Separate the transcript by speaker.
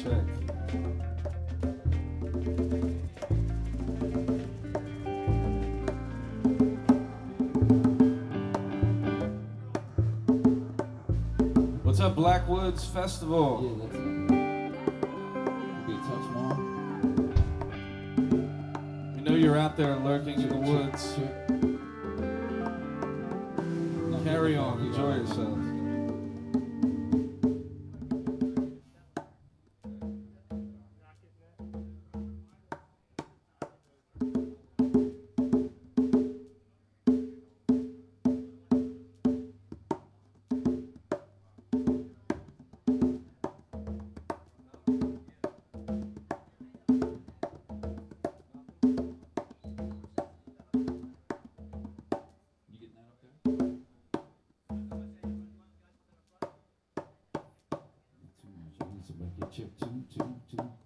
Speaker 1: check. What's up, Blackwoods Festival?
Speaker 2: Yeah, that's be a touch more.
Speaker 1: We know you're out there lurking in the woods. Carry on, enjoy yourselves.
Speaker 2: Chip two.